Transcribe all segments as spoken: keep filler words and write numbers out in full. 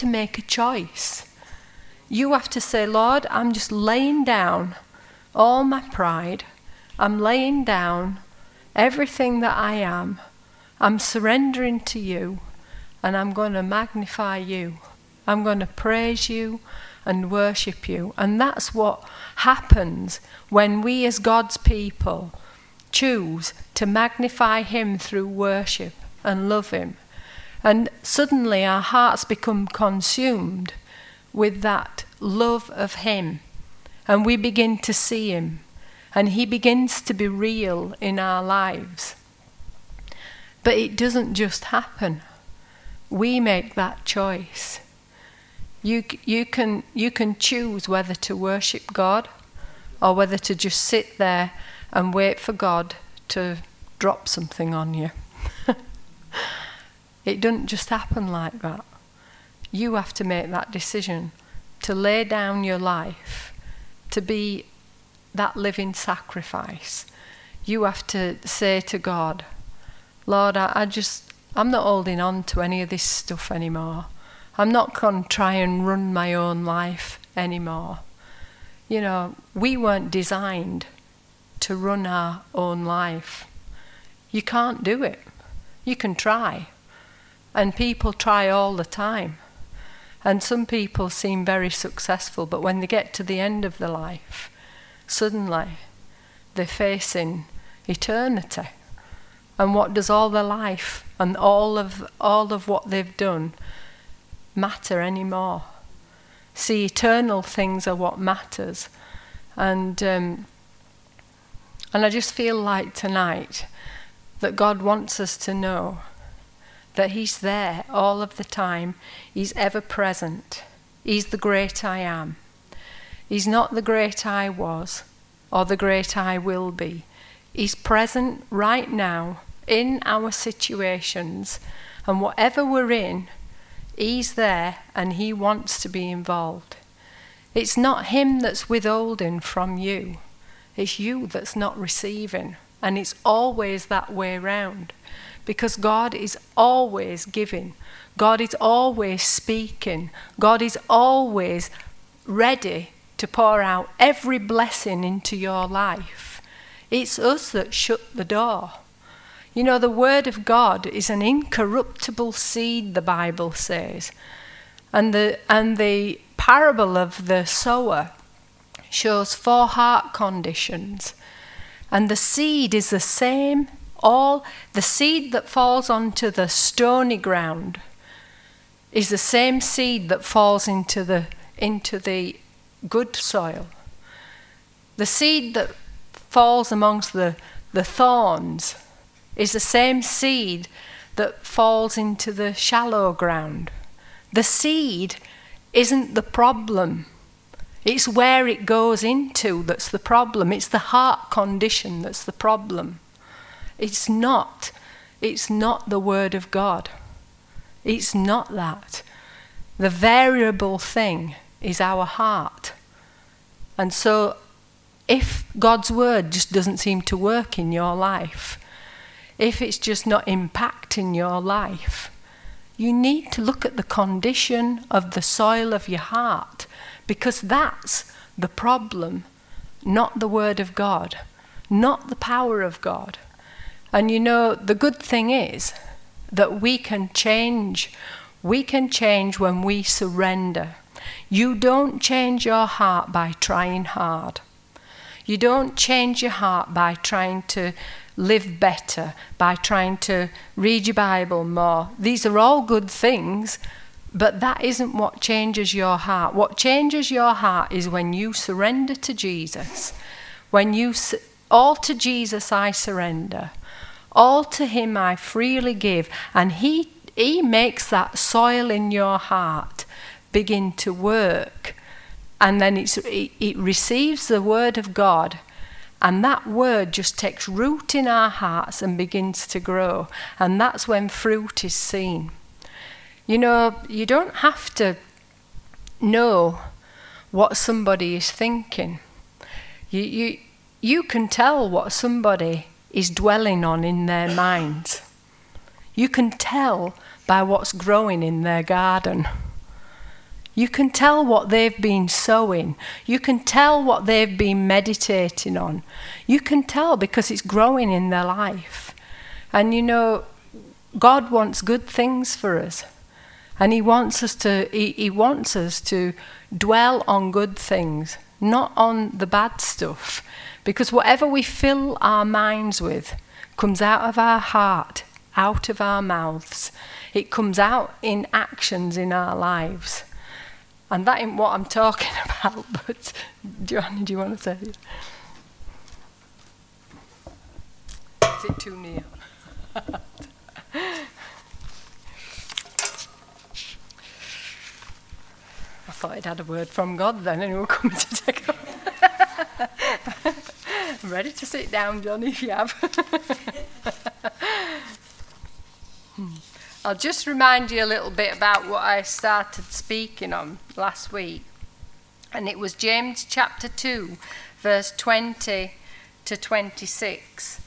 to make a choice. You have to say, Lord, I'm just laying down all my pride. I'm laying down everything that I am. I'm surrendering to you, and I'm going to magnify you. I'm going to praise you and worship you. And that's what happens when we as God's people choose to magnify him through worship and love him. And suddenly our hearts become consumed with that love of him. And we begin to see him. And he begins to be real in our lives. But it doesn't just happen. We make that choice. You, you can, you can choose whether to worship God or whether to just sit there and wait for God to drop something on you. It doesn't just happen like that. You have to make that decision to lay down your life, to be that living sacrifice. You have to say to God, Lord, I, I just, I'm not holding on to any of this stuff anymore. I'm not going to try and run my own life anymore. You know, we weren't designed to run our own life. You can't do it. You can try. And people try all the time. And some people seem very successful, but when they get to the end of their life, suddenly they're facing eternity. And what does all their life and all of all of what they've done matter anymore? See, eternal things are what matters. And um, and I just feel like tonight that God wants us to know that he's there all of the time. He's ever present. He's the great I am. He's not the great I was or the great I will be. He's present right now in our situations, and whatever we're in, he's there and he wants to be involved. It's not him that's withholding from you. It's you that's not receiving. And it's always that way round. Because God is always giving. God is always speaking. God is always ready to pour out every blessing into your life. It's us that shut the door. You know, the word of God is an incorruptible seed, the Bible says. And the and the parable of the sower shows four heart conditions. And the seed is the same. All the seed that falls onto the stony ground is the same seed that falls into the into the good soil. The seed that falls amongst the, the thorns is the same seed that falls into the shallow ground. The seed isn't the problem. It's where it goes into that's the problem. It's the heart condition that's the problem. It's not, it's not the word of God. It's not that. The variable thing is our heart. And so if God's word just doesn't seem to work in your life, if it's just not impacting your life, you need to look at the condition of the soil of your heart, because that's the problem, not the word of God, not the power of God. And you know, the good thing is that we can change. We can change when we surrender. You don't change your heart by trying hard. You don't change your heart by trying to live better, by trying to read your Bible more. These are all good things, but that isn't what changes your heart. What changes your heart is when you surrender to Jesus. When you, all to Jesus I surrender. All to him I freely give. And he, he makes that soil in your heart begin to work. And then it's, it, it receives the word of God. And that word just takes root in our hearts and begins to grow. And that's when fruit is seen. You know, you don't have to know what somebody is thinking. You, you, you can tell what somebody is dwelling on in their minds. You can tell by what's growing in their garden. You can tell what they've been sowing. You can tell what they've been meditating on. You can tell because it's growing in their life. And you know, God wants good things for us. And he wants us to he, he wants us to dwell on good things, not on the bad stuff. Because whatever we fill our minds with comes out of our heart, out of our mouths. It comes out in actions in our lives. And that ain't what I'm talking about, but Joanna, do you want to say it? Is it too near? I thought I'd had a word from God then and he was coming to take it. I'm ready to sit down, Johnny, if you have. hmm. I'll just remind you a little bit about what I started speaking on last week. And it was James chapter two, verse twenty to twenty-six.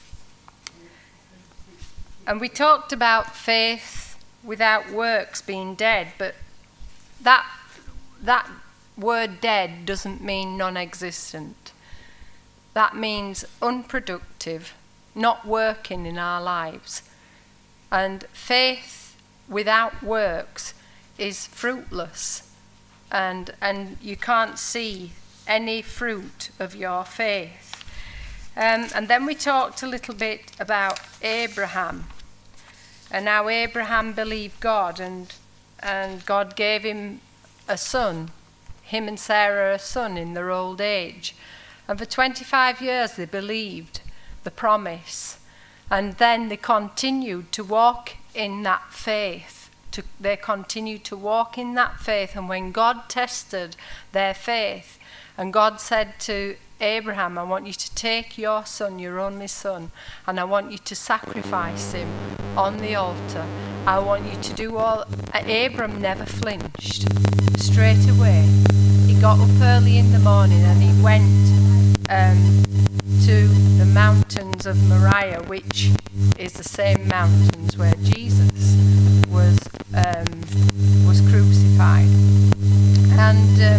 And we talked about faith without works being dead, but that that word dead doesn't mean non-existent. That means unproductive, not working in our lives. And faith without works is fruitless, and and you can't see any fruit of your faith. Um, and then we talked a little bit about Abraham, and how Abraham believed God, and and God gave him a son, him and Sarah a son in their old age. And for twenty-five years they believed the promise. And then they continued to walk in that faith. To, they continued to walk in that faith. And when God tested their faith, and God said to Abraham, I want you to take your son, your only son, and I want you to sacrifice him on the altar. I want you to do all... Abram never flinched. Straight away, he got up early in the morning and he went um, to the mountains of Moriah, which is the same mountains where Jesus was um, was crucified. And um,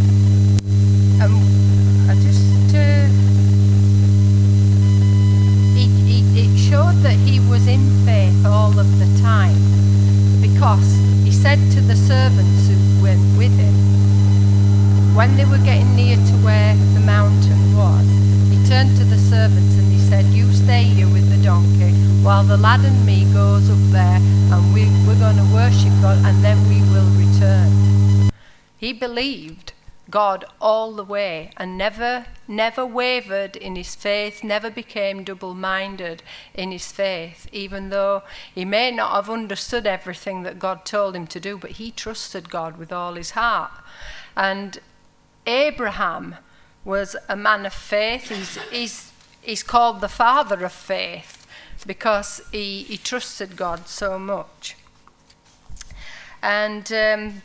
um, I just uh, it, it, it showed that he was in faith all of the time, because he said to the servants who went with him, when they were getting near to where the mountain was, he turned to the servants and he said, you stay here with the donkey while the lad and me goes up there, and we, we're going to worship God, and then we will return. He believed God all the way and never never wavered in his faith, never became double-minded in his faith, even though he may not have understood everything that God told him to do, but he trusted God with all his heart. And Abraham was a man of faith. He's, he's, he's called the father of faith because he, he trusted God so much. And um,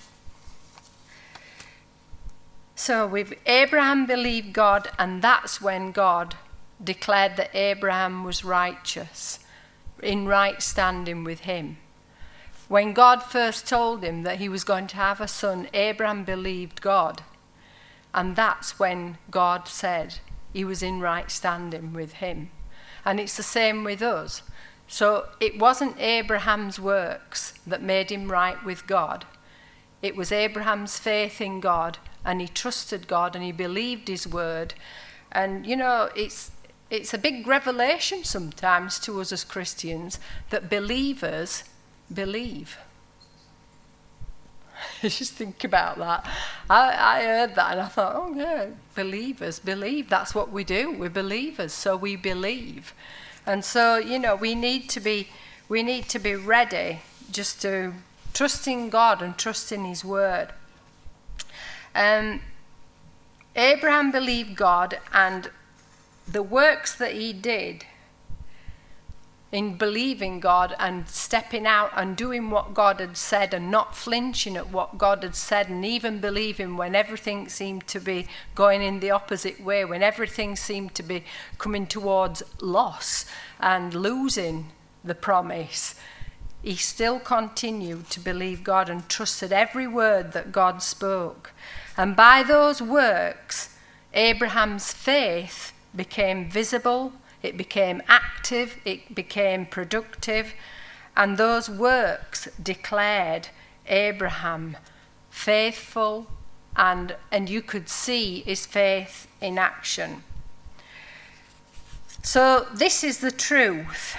so we've Abraham believed God, and that's when God declared that Abraham was righteous, in right standing with him. When God first told him that he was going to have a son, Abraham believed God. And that's when God said he was in right standing with him. And it's the same with us. So it wasn't Abraham's works that made him right with God. It was Abraham's faith in God, and he trusted God and he believed his word. And you know, it's it's a big revelation sometimes to us as Christians that believers believe. Just think about that. I, I heard that and I thought, oh yeah, believers believe. That's what we do. We're believers, so we believe. And so, you know, we need to be we need to be ready just to trust in God and trust in his word. Um, Abraham believed God, and the works that he did in believing God and stepping out and doing what God had said and not flinching at what God had said, and even believing when everything seemed to be going in the opposite way, when everything seemed to be coming towards loss and losing the promise. he still continued to believe God and trusted every word that God spoke. And by those works, Abraham's faith became visible, it became active, it became productive, and those works declared Abraham faithful, and, and you could see his faith in action. So this is the truth.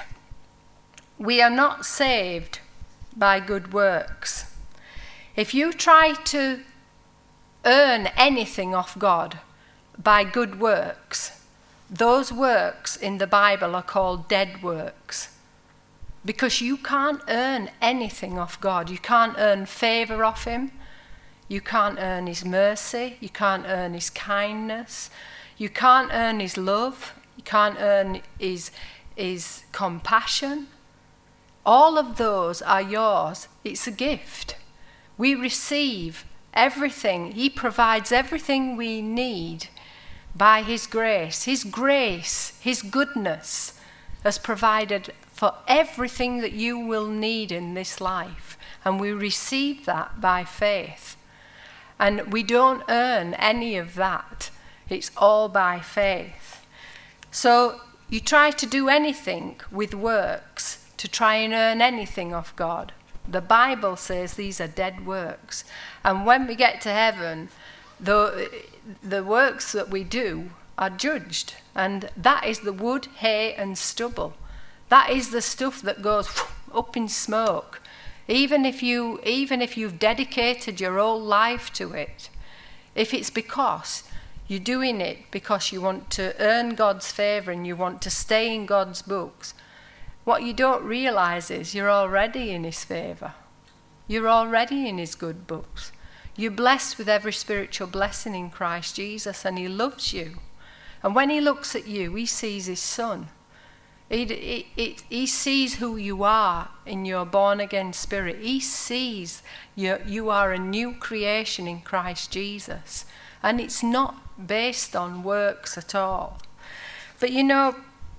We are not saved by good works. If you try to earn anything off God by good works, those works in the Bible are called dead works. Because you can't earn anything off God. You can't earn favour off him. You can't earn his mercy. You can't earn his kindness. You can't earn his love. You can't earn his, his compassion. All of those are yours. It's a gift. We receive everything. He provides everything we need by his grace. His grace, his goodness has provided for everything that you will need in this life. And we receive that by faith. And we don't earn any of that. It's all by faith. So you try to do anything with works to try and earn anything off God. The Bible says these are dead works. And when we get to heaven, the, the works that we do are judged. And that is the wood, hay and stubble. That is the stuff that goes up in smoke. Even if you, even if you've dedicated your whole life to it, if it's because you're doing it because you want to earn God's favour and you want to stay in God's books, what you don't realise is you're already in his favour. You're already in his good books. You're blessed with every spiritual blessing in Christ Jesus, and he loves you. And when he looks at you, he sees his son. He, he, he sees who you are in your born-again spirit. He sees you, you are a new creation in Christ Jesus. And it's not based on works at all. But you know,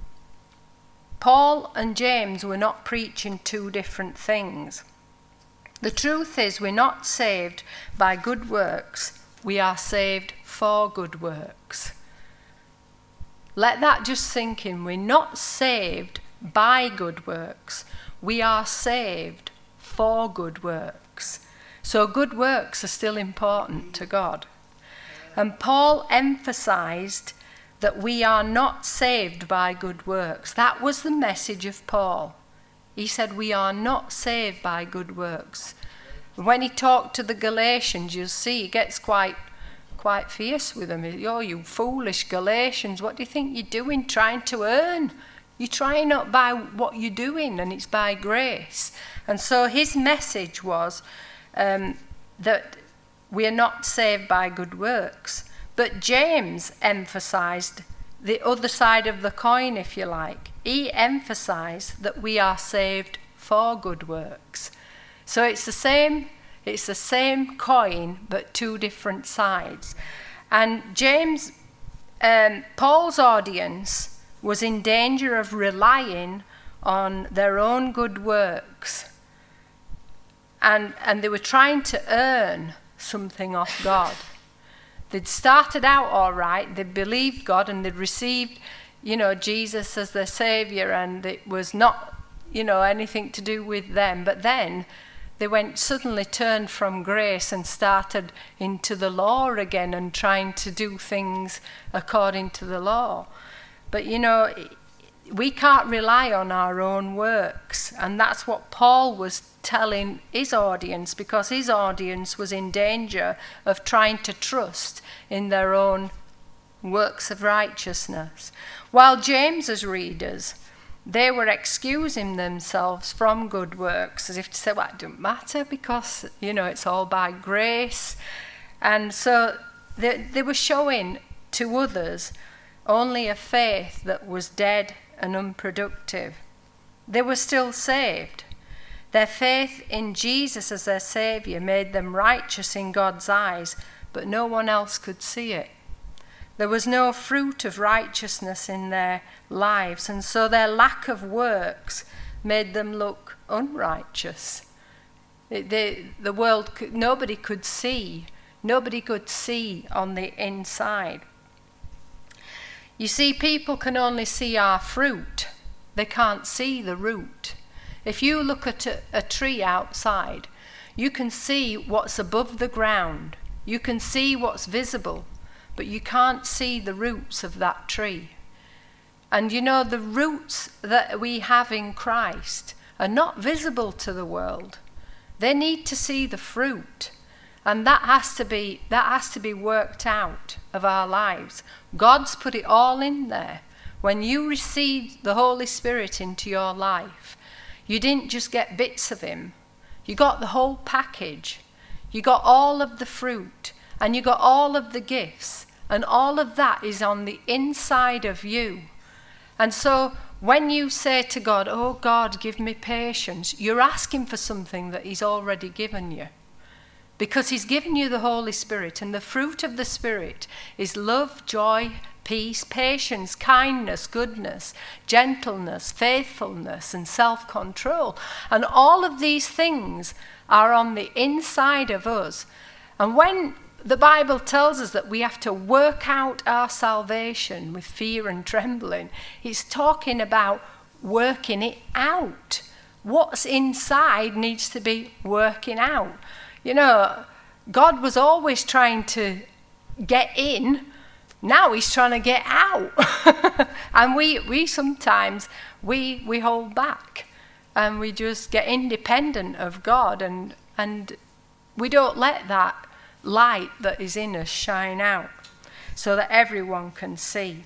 Paul and James were not preaching two different things. The truth is, we're not saved by good works. We are saved for good works. Let that just sink in. We're not saved by good works. We are saved for good works. So good works are still important to God. And Paul emphasized that we are not saved by good works. That was the message of Paul. He said we are not saved by good works. When he talked to the Galatians, you'll see he gets quite quite fierce with them. Oh, you foolish Galatians, what do you think you're doing trying to earn? You're trying not by what you're doing, and it's by grace. And so his message was um, that we are not saved by good works. But James emphasized the other side of the coin, if you like. He emphasized that we are saved for good works. So it's the same It's the same coin, but two different sides. And James, um, Paul's audience was in danger of relying on their own good works. And, and they were trying to earn something off God. They'd started out all right, they'd believed God and they'd received, you know, Jesus as their saviour, and it was not, you know, anything to do with them. But then they went suddenly turned from grace and started into the law again and trying to do things according to the law. But you know, we can't rely on our own works, and that's what Paul was telling his audience, because his audience was in danger of trying to trust in their own works of righteousness. While James's readers, they were excusing themselves from good works, as if to say, well, it doesn't matter because, you know, it's all by grace. And so they, they were showing to others only a faith that was dead and unproductive. They were still saved. Their faith in Jesus as their Saviour made them righteous in God's eyes, but no one else could see it. There was no fruit of righteousness in their lives, and so their lack of works made them look unrighteous. It, they, the world, could, nobody could see. Nobody could see on the inside. You see, people can only see our fruit. They can't see the root. If you look at a, a tree outside, you can see what's above the ground. You can see what's visible, but you can't see the roots of that tree. And you know, the roots that we have in Christ are not visible to the world. They need to see the fruit. And that has to be that has to be worked out of our lives. God's put it all in there. When you received the Holy Spirit into your life, you didn't just get bits of him. You got the whole package. You got all of the fruit, and you got all of the gifts, and all of that is on the inside of you. And so when you say to God, "Oh God, give me patience," you're asking for something that he's already given you. Because he's given you the Holy Spirit, and the fruit of the Spirit is love, joy, peace, patience, kindness, goodness, gentleness, faithfulness, and self-control. And all of these things are on the inside of us. And when the Bible tells us that we have to work out our salvation with fear and trembling, it's talking about working it out. What's inside needs to be working out. You know, God was always trying to get in. Now he's trying to get out. And we we sometimes, we we hold back. And we just get independent of God. And, and we don't let that light that is in us shine out so that everyone can see.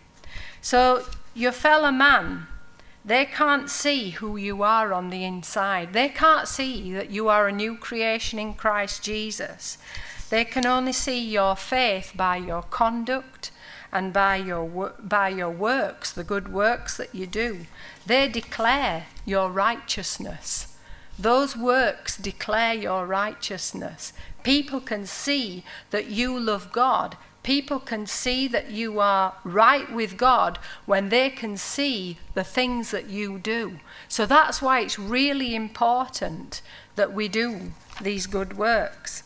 So your fellow man, they can't see who you are on the inside. They can't see that you are a new creation in Christ Jesus. They can only see your faith by your conduct and by your by your works, the good works that you do. They declare your righteousness. Those works declare your righteousness. People can see that you love God. People can see that you are right with God when they can see the things that you do. So that's why it's really important that we do these good works.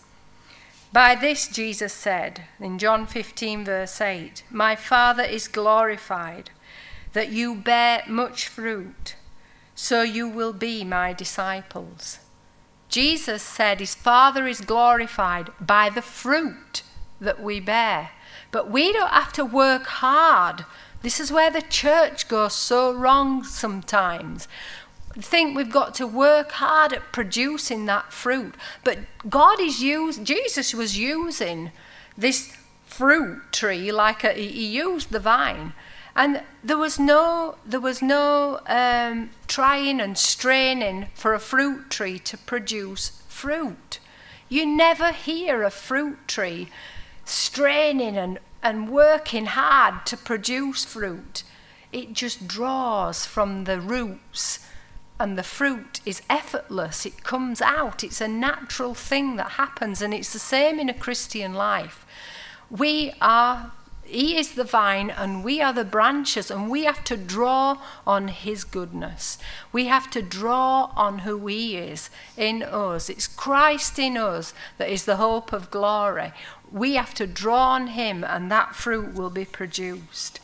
By this, Jesus said in John fifteen, verse eight, "My Father is glorified, that you bear much fruit, so you will be my disciples." Jesus said his Father is glorified by the fruit that we bear. But we don't have to work hard. This is where the church goes so wrong sometimes. I think we've got to work hard at producing that fruit. But God is using, Jesus was using this fruit tree like a, he used the vine. And there was no, there was no um, trying and straining for a fruit tree to produce fruit. You never hear a fruit tree straining and, and working hard to produce fruit. It just draws from the roots, and the fruit is effortless. It comes out. It's a natural thing that happens, and it's the same in a Christian life. We are, he is the vine and we are the branches, and we have to draw on his goodness. We have to draw on who he is in us. It's Christ in us that is the hope of glory. We have to draw on him, and that fruit will be produced.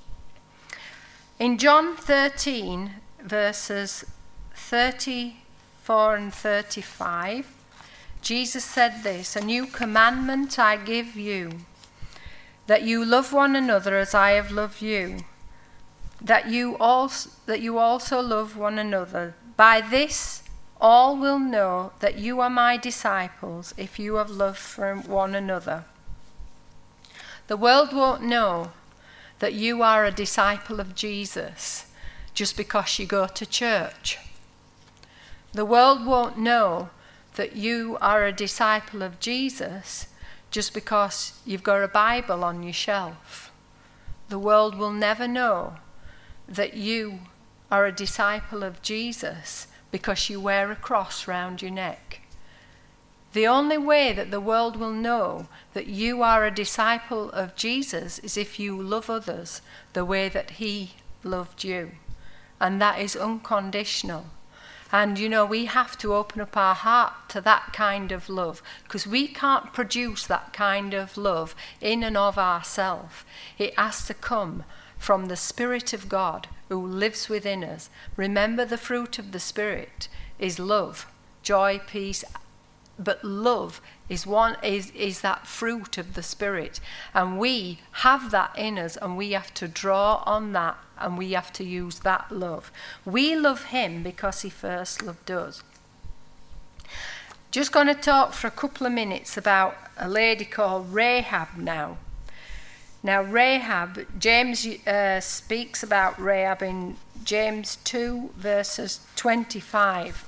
In John thirteen, verses thirty-four and thirty-five, Jesus said this, "A new commandment I give you, that you love one another as I have loved you, that you also, that you also love one another. By this all will know that you are my disciples, if you have love for one another." The world won't know that you are a disciple of Jesus just because you go to church. The world won't know that you are a disciple of Jesus just because you've got a Bible on your shelf. The world will never know that you are a disciple of Jesus because you wear a cross round your neck. The only way that the world will know that you are a disciple of Jesus is if you love others the way that he loved you. And that is unconditional. And, you know, we have to open up our heart to that kind of love, because we can't produce that kind of love in and of ourselves. It has to come from the Spirit of God who lives within us. Remember, the fruit of the Spirit is love, joy, peace, but love is one is, is that fruit of the Spirit. And we have that in us, and we have to draw on that, and we have to use that love. We love him because he first loved us. Just going to talk for a couple of minutes about a lady called Rahab now. Now Rahab, James uh, speaks about Rahab in James two verses twenty-five.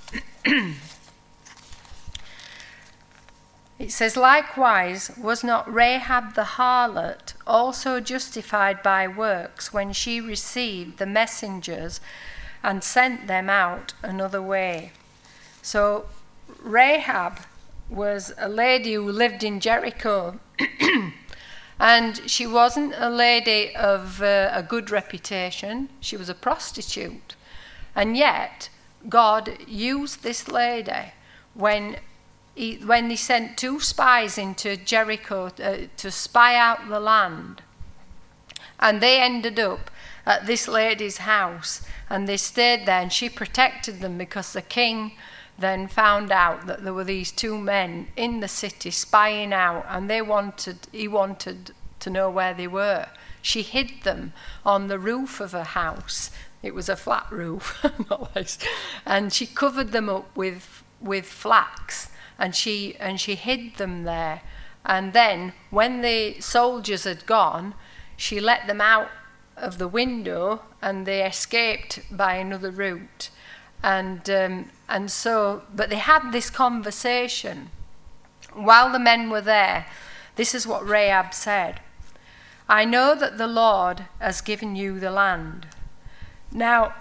It says, likewise, was not Rahab the harlot also justified by works when she received the messengers and sent them out another way? So Rahab was a lady who lived in Jericho, and she wasn't a lady of uh, a good reputation. She was a prostitute. And yet, God used this lady when He, when he sent two spies into Jericho uh, to spy out the land. And they ended up at this lady's house, and they stayed there, and she protected them, because the king then found out that there were these two men in the city spying out, and they wanted he wanted to know where they were. She hid them on the roof of her house. It was a flat roof, not like, and she covered them up with with flax. And she and she hid them there. And then when the soldiers had gone, she let them out of the window, and they escaped by another route. And um, and so, but they had this conversation while the men were there. This is what Rahab said: I know that the Lord has given you the land. Now,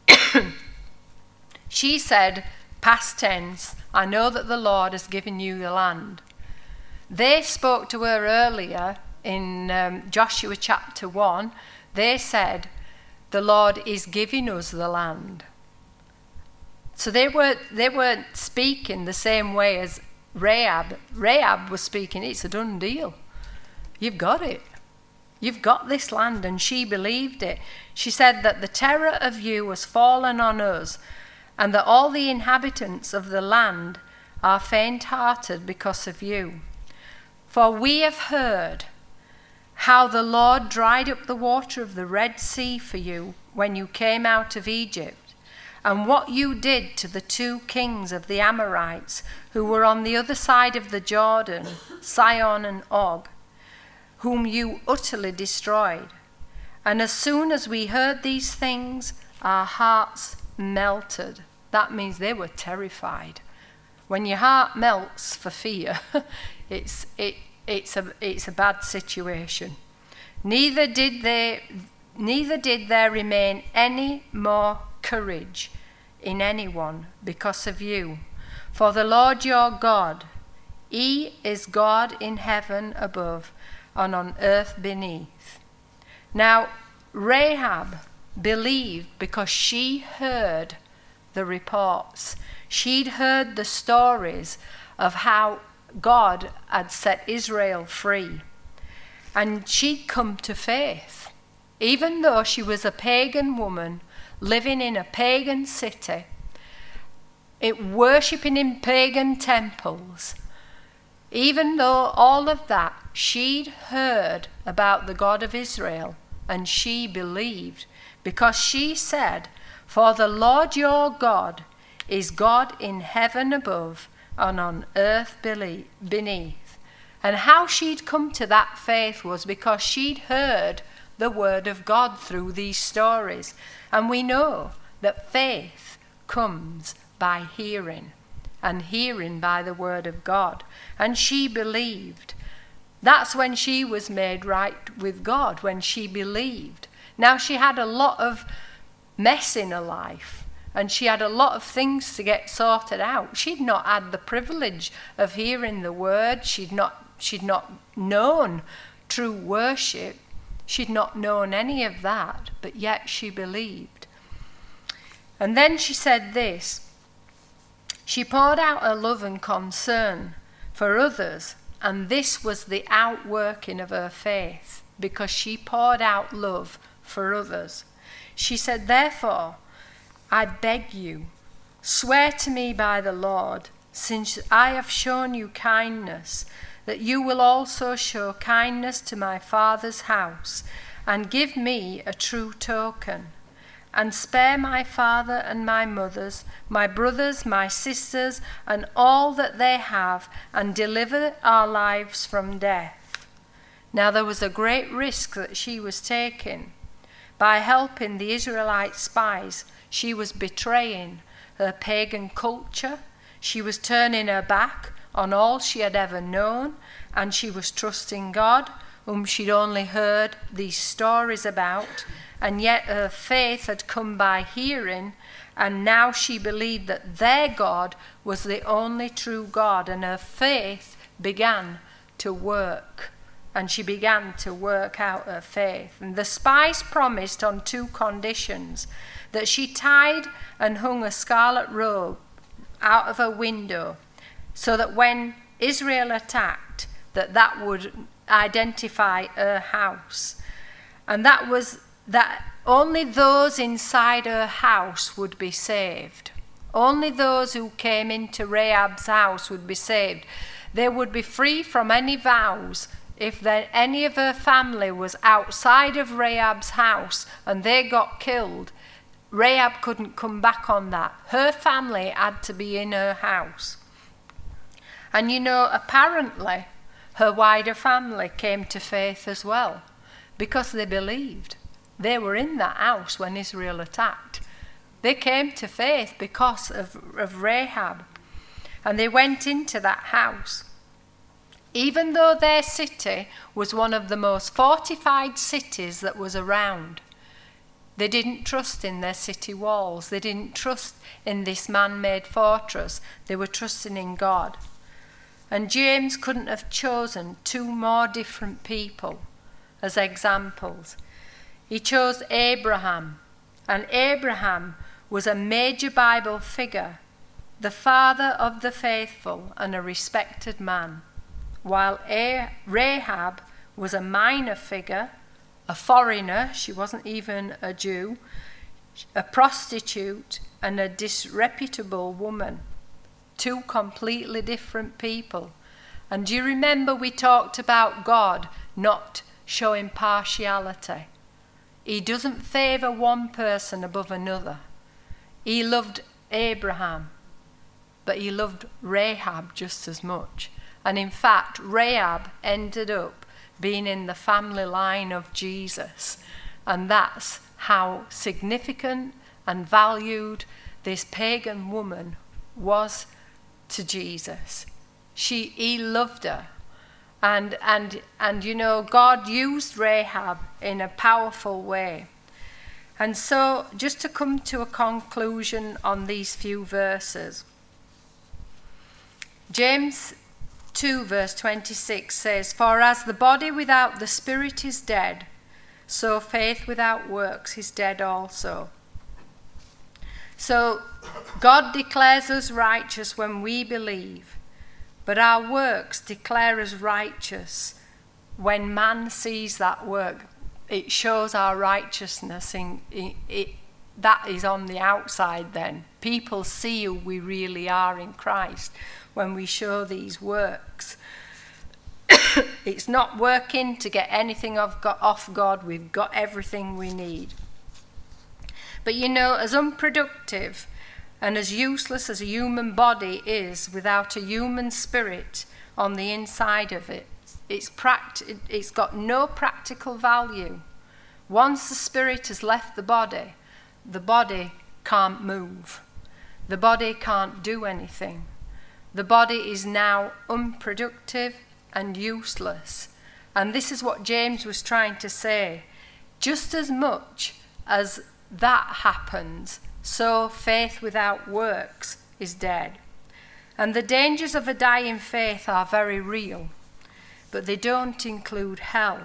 she said, past tense, I know that the Lord has given you the land. They spoke to her earlier in um, Joshua chapter one. They said, the Lord is giving us the land. So they weren't, they weren't speaking the same way as Rahab. Rahab was speaking, it's a done deal. You've got it. You've got this land, and she believed it. She said that the terror of you has fallen on us, and that all the inhabitants of the land are faint-hearted because of you. For we have heard how the Lord dried up the water of the Red Sea for you when you came out of Egypt, and what you did to the two kings of the Amorites who were on the other side of the Jordan, Sihon and Og, whom you utterly destroyed. And as soon as we heard these things, our hearts melted. That means they were terrified. When your heart melts for fear, it's it it's a it's a bad situation. Neither did they neither did there remain any more courage in anyone because of you. For the Lord your God, he is God in heaven above and on earth beneath. Now Rahab believed because she heard the reports. She'd heard the stories of how God had set Israel free. And she'd come to faith. Even though she was a pagan woman living in a pagan city, it worshipping in pagan temples, even though all of that, she'd heard about the God of Israel, and she believed, because she said, for the Lord your God is God in heaven above and on earth beneath. And how she'd come to that faith was because she'd heard the word of God through these stories. And we know that faith comes by hearing, and hearing by the word of God. And she believed. That's when she was made right with God, when she believed. Now she had a lot of mess in her life, and she had a lot of things to get sorted out. She'd not had the privilege of hearing the word. She'd not she'd not known true worship. She'd not known any of that, but yet she believed. And then she said this, She poured out her love and concern for others, and this was the outworking of her faith, because she poured out love for others. She said, therefore, I beg you, swear to me by the Lord, since I have shown you kindness, that you will also show kindness to my father's house, and give me a true token, and spare my father and my mothers, my brothers, my sisters, and all that they have, and deliver our lives from death. Now there was a great risk that she was taking. By helping the Israelite spies, she was betraying her pagan culture, she was turning her back on all she had ever known, and she was trusting God, whom she'd only heard these stories about, and yet her faith had come by hearing, and now she believed that their God was the only true God, and her faith began to work. And she began to work out her faith. And the spies promised on two conditions: that she tied and hung a scarlet robe out of her window, so that when Israel attacked, that that would identify her house. And that was that only those inside her house would be saved. Only those who came into Rahab's house would be saved. They would be free from any vows. If there, any of her family was outside of Rahab's house and they got killed, Rahab couldn't come back on that. Her family had to be in her house. And you know, apparently, her wider family came to faith as well, because they believed. They were in that house when Israel attacked. They came to faith because of, of Rahab. And they went into that house. Even though their city was one of the most fortified cities that was around, they didn't trust in their city walls. They didn't trust in this man-made fortress. They were trusting in God. And James couldn't have chosen two more different people as examples. He chose Abraham, and Abraham was a major Bible figure, the father of the faithful and a respected man, while Rahab was a minor figure, a foreigner, she wasn't even a Jew, a prostitute, and a disreputable woman. Two completely different people. And do you remember we talked about God not showing partiality? He doesn't favour one person above another. He loved Abraham, but he loved Rahab just as much. And in fact, Rahab ended up being in the family line of Jesus. And that's how significant and valued this pagan woman was to Jesus. She, he loved her. And, and, and, you know, God used Rahab in a powerful way. And so, just to come to a conclusion on these few verses, James two verse twenty-six says, "For as the body without the spirit is dead, so faith without works is dead also." So God declares us righteous when we believe, but our works declare us righteous when man sees that work. It shows our righteousness. In, in it, that is on the outside then. People see who we really are in Christ when we show these works. It's not working to get anything off God. We've got everything we need. But you know, as unproductive and as useless as a human body is without a human spirit on the inside of it, it's, pract- it's got no practical value. Once the spirit has left the body, the body can't move. The body can't do anything. The body is now unproductive and useless. And this is what James was trying to say. Just as much as that happens, so faith without works is dead. And the dangers of a dying faith are very real, but they don't include hell.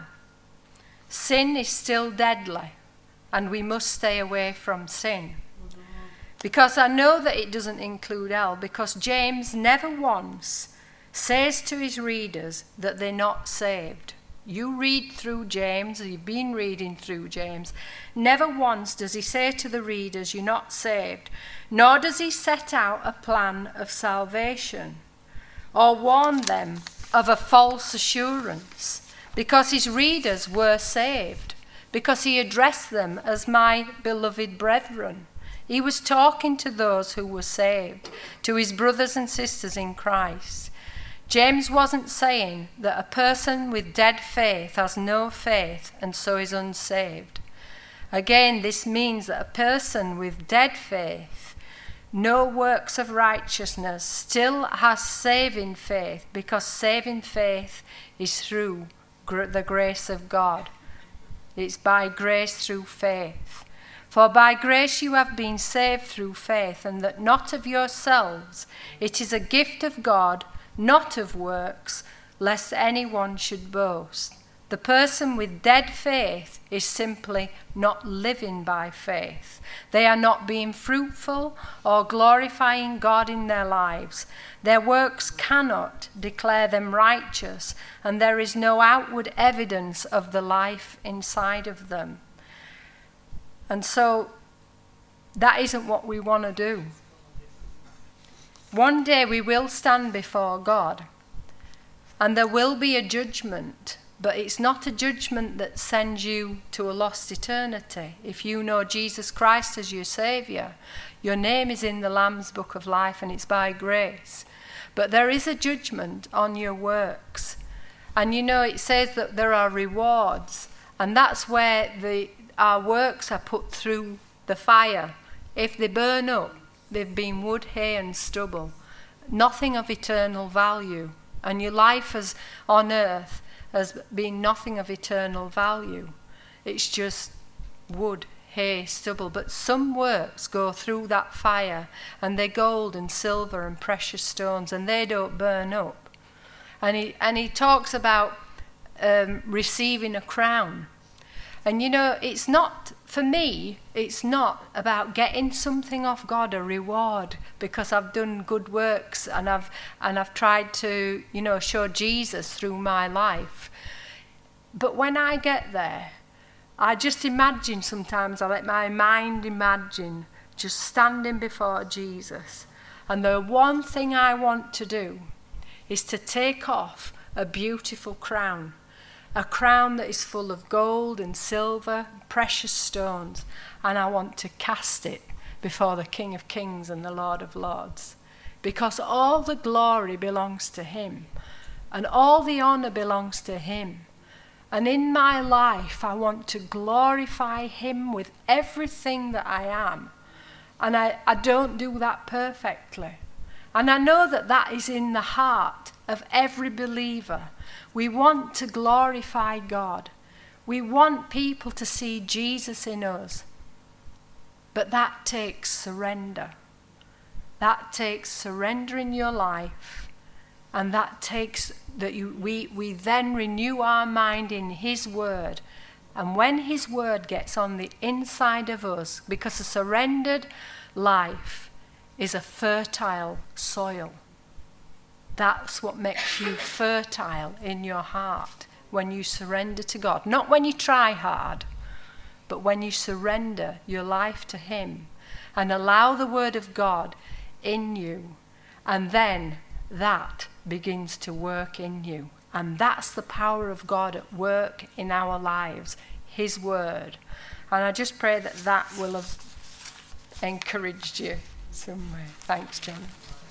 Sin is still deadly, and we must stay away from sin. Because I know that it doesn't include hell, because James never once says to his readers that they're not saved. You read through James, or you've been reading through James. Never once does he say to the readers, you're not saved. Nor does he set out a plan of salvation or warn them of a false assurance, because his readers were saved, because he addressed them as my beloved brethren. He was talking to those who were saved, to his brothers and sisters in Christ. James wasn't saying that a person with dead faith has no faith and so is unsaved. Again, this means that a person with dead faith, no works of righteousness, still has saving faith, because saving faith is through gr- the grace of God. It's by grace through faith. For by grace you have been saved through faith, and that not of yourselves. It is a gift of God, not of works, lest anyone should boast. The person with dead faith is simply not living by faith. They are not being fruitful or glorifying God in their lives. Their works cannot declare them righteous, and there is no outward evidence of the life inside of them. And so that isn't what we want to do. One day we will stand before God, and there will be a judgment, but it's not a judgment that sends you to a lost eternity. If you know Jesus Christ as your Saviour, your name is in the Lamb's Book of Life, and it's by grace. But there is a judgment on your works. And you know, it says that there are rewards, and that's where the our works are put through the fire. If they burn up, they've been wood, hay and stubble, nothing of eternal value. And your life has, on earth has been nothing of eternal value. It's just wood, hay, stubble. But some works go through that fire, and they're gold and silver and precious stones, and they don't burn up. And he, and he talks about um, receiving a crown. And you know, it's not, for me, it's not about getting something off God, a reward, because I've done good works and I've and I've tried to, you know, show Jesus through my life. But when I get there, I just imagine sometimes, I let my mind imagine just standing before Jesus. And the one thing I want to do is to take off a beautiful crown. A crown that is full of gold and silver, precious stones, and I want to cast it before the King of Kings and the Lord of Lords. Because all the glory belongs to him, and all the honour belongs to him. And in my life, I want to glorify him with everything that I am. And I, I don't do that perfectly. And I know that that is in the heart of every believer. We want to glorify God. We want people to see Jesus in us. But that takes surrender. That takes surrendering your life. And that takes that you, we, we then renew our mind in his word. And when his word gets on the inside of us, because a surrendered life is a fertile soil. That's what makes you fertile in your heart, when you surrender to God. Not when you try hard, but when you surrender your life to him and allow the word of God in you. And then that begins to work in you. And that's the power of God at work in our lives, his word. And I just pray that that will have encouraged you some way. Thanks, John.